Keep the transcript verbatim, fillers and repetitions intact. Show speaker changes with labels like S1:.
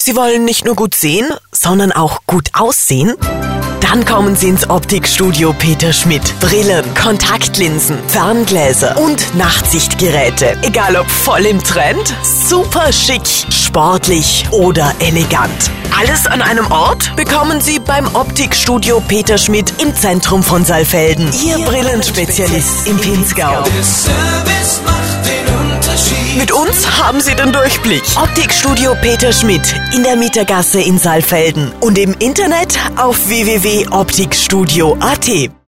S1: Sie wollen nicht nur gut sehen, sondern auch gut aussehen? Dann kommen Sie ins Optikstudio Peter Schmidt. Brillen, Kontaktlinsen, Ferngläser und Nachtsichtgeräte. Egal ob voll im Trend, super schick, sportlich oder elegant. Alles an einem Ort bekommen Sie beim Optikstudio Peter Schmidt im Zentrum von Saalfelden. Ihr Brillenspezialist im Pinzgau. Mit uns haben Sie den Durchblick. Optikstudio Peter Schmidt in der Mietergasse in Saalfelden und im Internet auf w w w punkt optikstudio punkt a t.